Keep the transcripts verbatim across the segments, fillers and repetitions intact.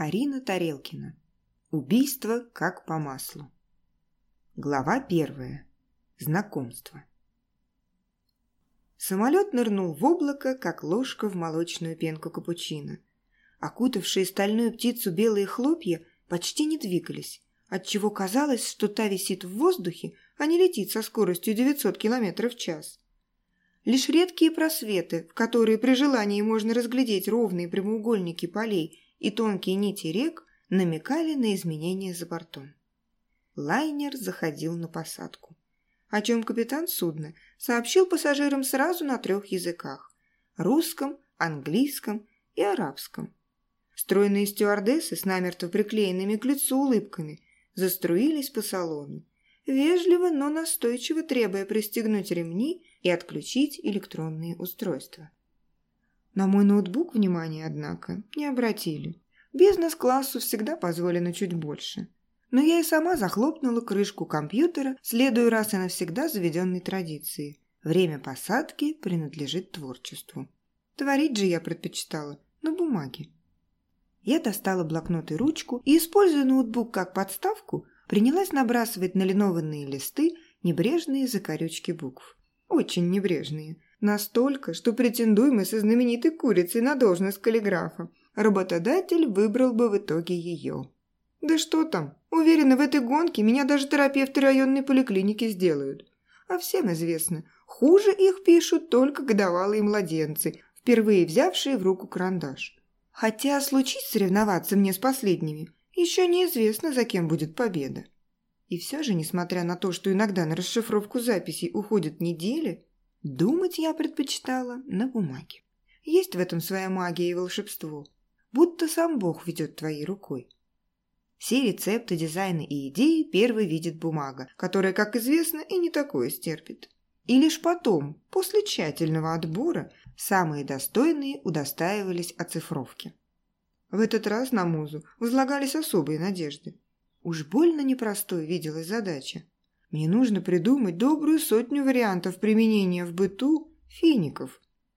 Арина Тарелкина. Убийство как по маслу. Глава первая. Знакомство. Самолет нырнул в облако, как ложка в молочную пенку капучино. Окутавшие стальную птицу белые хлопья почти не двигались, отчего казалось, что та висит в воздухе, а не летит со скоростью девятьсот километров в час. Лишь редкие просветы, в которые при желании можно разглядеть ровные прямоугольники полей и тонкие нити рек, намекали на изменения за бортом. Лайнер заходил на посадку, о чем капитан судна сообщил пассажирам сразу на трех языках – русском, английском и арабском. Стройные стюардессы с намертво приклеенными к лицу улыбками заструились по салону, вежливо, но настойчиво требуя пристегнуть ремни и отключить электронные устройства. На мой ноутбук внимания, однако, не обратили. Бизнес-классу всегда позволено чуть больше. Но я и сама захлопнула крышку компьютера, следуя раз и навсегда заведенной традиции. Время посадки принадлежит творчеству. Творить же я предпочитала на бумаге. Я достала блокнот и ручку и, используя ноутбук как подставку, принялась набрасывать на линованные листы небрежные закорючки букв. Очень небрежные. Настолько, что претендуемый со знаменитой курицей на должность каллиграфа, работодатель выбрал бы в итоге ее. Да что там, уверена, в этой гонке меня даже терапевты районной поликлиники сделают. А всем известно, хуже их пишут только годовалые младенцы, впервые взявшие в руку карандаш. Хотя случись соревноваться мне с последними, еще неизвестно, за кем будет победа. И все же, несмотря на то, что иногда на расшифровку записей уходят недели, думать я предпочитала на бумаге. Есть в этом своя магия и волшебство, будто сам Бог ведет твоей рукой. Все рецепты, дизайны и идеи первой видит бумага, которая, как известно, и не такое стерпит. И лишь потом, после тщательного отбора, самые достойные удостаивались оцифровки. В этот раз на музу возлагались особые надежды. Уж больно непростой виделась задача. Мне нужно придумать добрую сотню вариантов применения в быту фиников.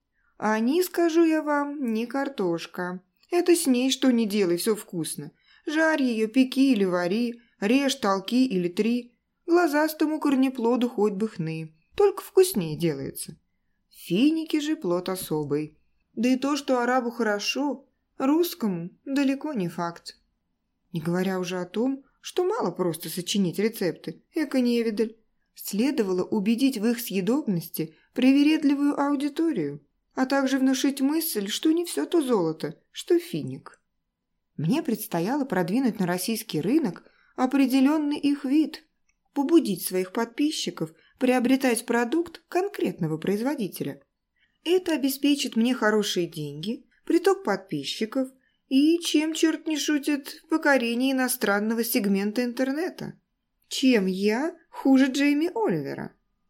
А они, скажу я вам, не картошка. Это с ней что ни делай, все вкусно. Жарь ее, пеки или вари, режь, толки или три. Глазастому корнеплоду хоть бы хны. Только вкуснее делается. Финики же плод особый. Да и то, что арабу хорошо, русскому далеко не факт. Не говоря уже о том, что мало просто сочинить рецепты, эко-невидаль. Следовало убедить в их съедобности привередливую аудиторию, а также внушить мысль, что не все то золото, что финик. Мне предстояло продвинуть на российский рынок определенный их вид, побудить своих подписчиков приобретать продукт конкретного производителя. Это обеспечит мне хорошие деньги, приток подписчиков и, чем черт не шутит, покорение иностранного сегмента интернета. Чем я хуже Джейми Оливера?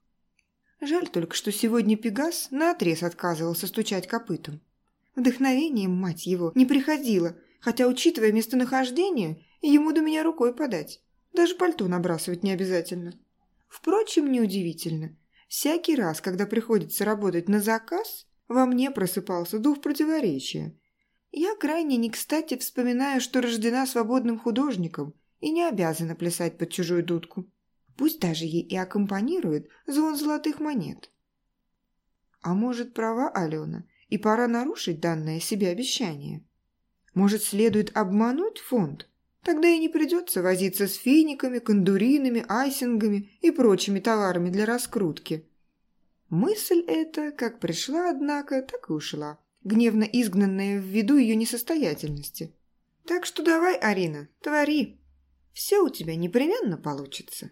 Жаль только, что сегодня Пегас наотрез отказывался стучать копытом. Вдохновением, мать его, не приходило, хотя, учитывая местонахождение, ему до меня рукой подать. Даже пальто набрасывать не обязательно. Впрочем, неудивительно. Всякий раз, когда приходится работать на заказ, во мне просыпался дух противоречия. Я крайне не кстати вспоминаю, что рождена свободным художником и не обязана плясать под чужую дудку. Пусть даже ей и аккомпанирует звон золотых монет. А может, права Алена, и пора нарушить данное себе обещание? Может, следует обмануть фонд? Тогда и не придется возиться с финиками, кондуринами, айсингами и прочими товарами для раскрутки. Мысль эта, как пришла, однако, так и ушла, гневно изгнанная ввиду ее несостоятельности. Так что давай, Арина, твори. Все у тебя непременно получится.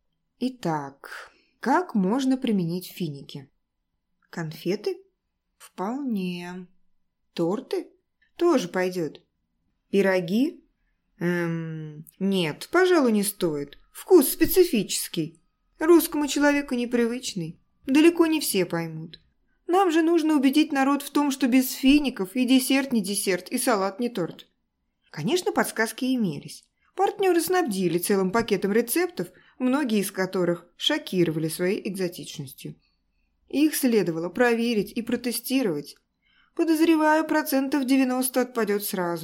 Итак, как можно применить финики? Конфеты? Вполне. Торты? Тоже пойдет. Пироги? Эм, нет, пожалуй, не стоит. Вкус специфический. Русскому человеку непривычный. Далеко не все поймут. Нам же нужно убедить народ в том, что без фиников и десерт не десерт, и салат не торт. Конечно, подсказки имелись. Партнеры снабдили целым пакетом рецептов, многие из которых шокировали своей экзотичностью. Их следовало проверить и протестировать. Подозреваю, процентов девяносто отпадет сразу.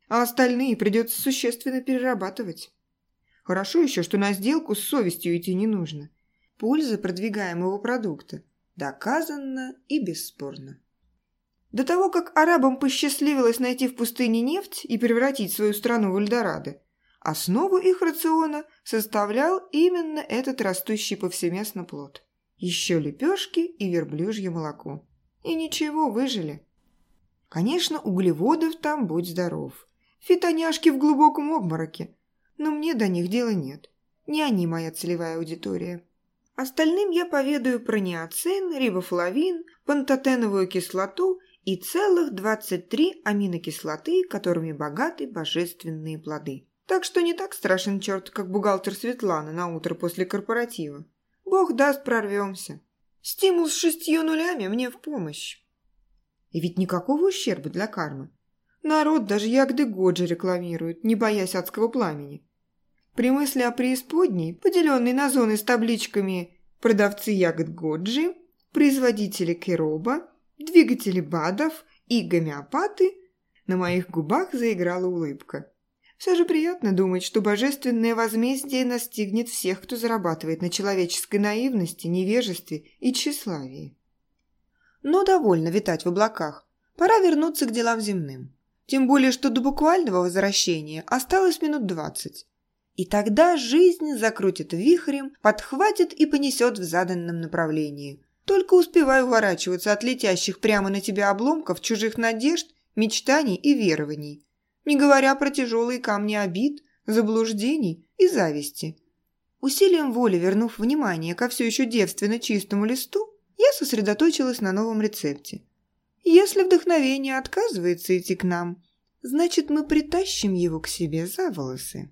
а остальные придется существенно перерабатывать. Хорошо еще, что на сделку с совестью идти не нужно. Польза продвигаемого продукта доказана и бесспорна. До того, как арабам посчастливилось найти в пустыне нефть и превратить свою страну в Эльдорадо, основу их рациона составлял именно этот растущий повсеместно плод. Еще лепешки и верблюжье молоко. И ничего, выжили. Конечно, углеводов там будь здоров. Фитоняшки в глубоком обмороке. Но мне до них дела нет. Не они моя целевая аудитория. Остальным я поведаю про ниацин, рибофлавин, пантотеновую кислоту и целых двадцать три аминокислоты, которыми богаты божественные плоды. Так что не так страшен черт, как бухгалтер Светлана на утро после корпоратива. Бог даст, прорвемся. Стимул с шестью нулями мне в помощь. И ведь никакого ущерба для кармы. Народ даже ягоды Годжи рекламирует, не боясь адского пламени. При мысли о преисподней, поделенной на зоны с табличками «Продавцы ягод Годжи», «Производители кероба», «Двигатели БАДов» и «Гомеопаты», на моих губах заиграла улыбка. Все же приятно думать, что божественное возмездие настигнет всех, кто зарабатывает на человеческой наивности, невежестве и тщеславии. Но довольно витать в облаках. Пора вернуться к делам земным. Тем более, что до буквального возвращения осталось минут двадцать. И тогда жизнь закрутит вихрем, подхватит и понесет в заданном направлении. Только успевай уворачиваться от летящих прямо на тебя обломков чужих надежд, мечтаний и верований. Не говоря про тяжелые камни обид, заблуждений и зависти. Усилием воли вернув внимание ко все еще девственно чистому листу, я сосредоточилась на новом рецепте. Если вдохновение отказывается идти к нам, значит, мы притащим его к себе за волосы.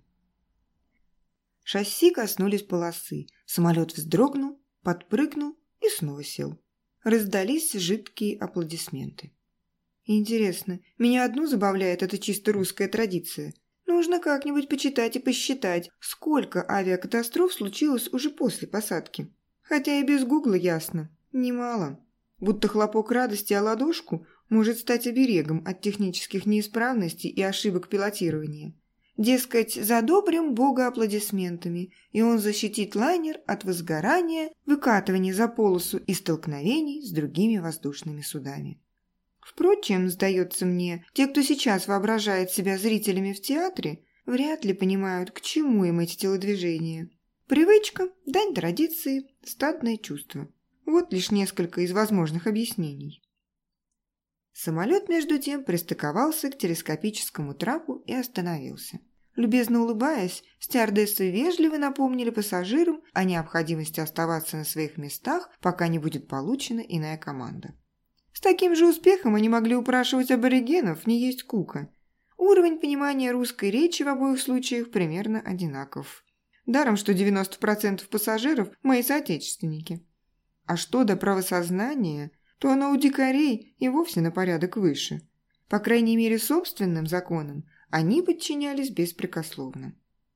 Шасси коснулись полосы. Самолет вздрогнул, подпрыгнул и снова сел. Раздались жидкие аплодисменты. Интересно, меня одну забавляет эта чисто русская традиция. Нужно как-нибудь почитать и посчитать, сколько авиакатастроф случилось уже после посадки. Хотя и без гугла ясно, немало. Будто хлопок радости о ладошку может стать оберегом от технических неисправностей и ошибок пилотирования. Дескать, задобрим Бога аплодисментами, и он защитит лайнер от возгорания, выкатывания за полосу и столкновений с другими воздушными судами. Впрочем, сдается мне, те, кто сейчас воображает себя зрителями в театре, вряд ли понимают, к чему им эти телодвижения. Привычка, дань традиции, стадное чувство. Вот лишь несколько из возможных объяснений. Самолет, между тем, пристыковался к телескопическому трапу и остановился. Любезно улыбаясь, стюардессы вежливо напомнили пассажирам о необходимости оставаться на своих местах, пока не будет получена иная команда. С таким же успехом они могли упрашивать аборигенов не есть кука. Уровень понимания русской речи в обоих случаях примерно одинаков. Даром, что девяносто процентов пассажиров – мои соотечественники. А что до правосознания, то оно у дикарей и вовсе на порядок выше. По крайней мере, собственным законам они подчинялись беспрекословно.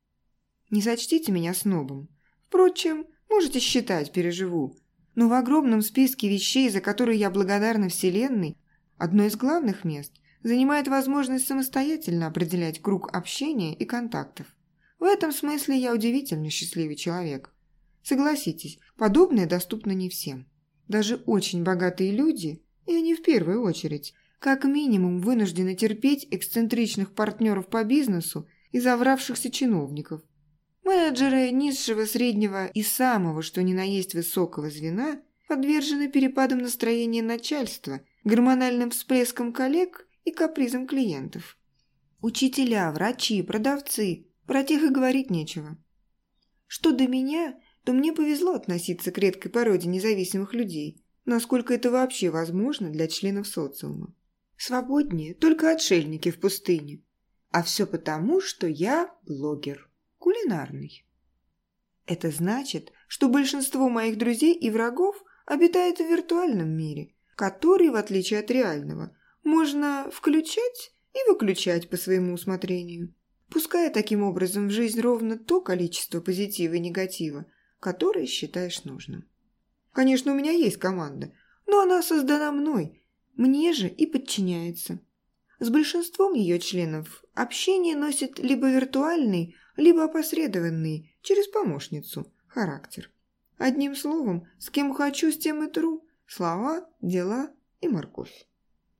Не сочтите меня снобом. Впрочем, можете считать, переживу. Но в огромном списке вещей, за которые я благодарна Вселенной, одно из главных мест занимает возможность самостоятельно определять круг общения и контактов. В этом смысле я удивительно счастливый человек. Согласитесь, подобное доступно не всем. Даже очень богатые люди, и они в первую очередь, как минимум вынуждены терпеть эксцентричных партнеров по бизнесу и завравшихся чиновников. Менеджеры низшего, среднего и самого, что ни на есть высокого звена, подвержены перепадам настроения начальства, гормональным всплескам коллег и капризам клиентов. Учителя, врачи, продавцы, про тех и говорить нечего. Что до меня, то мне повезло относиться к редкой породе независимых людей, насколько это вообще возможно для членов социума. Свободнее только отшельники в пустыне. А все потому, что я блогер. Кулинарный. Это значит, что большинство моих друзей и врагов обитает в виртуальном мире, который, в отличие от реального, можно включать и выключать по своему усмотрению, пуская таким образом в жизнь ровно то количество позитива и негатива, которое считаешь нужным. Конечно, у меня есть команда, но она создана мной, мне же и подчиняется. С большинством ее членов общение носит либо виртуальный, либо опосредованный, через помощницу, характер. Одним словом, с кем хочу, с тем и тру. Слова, дела и морковь.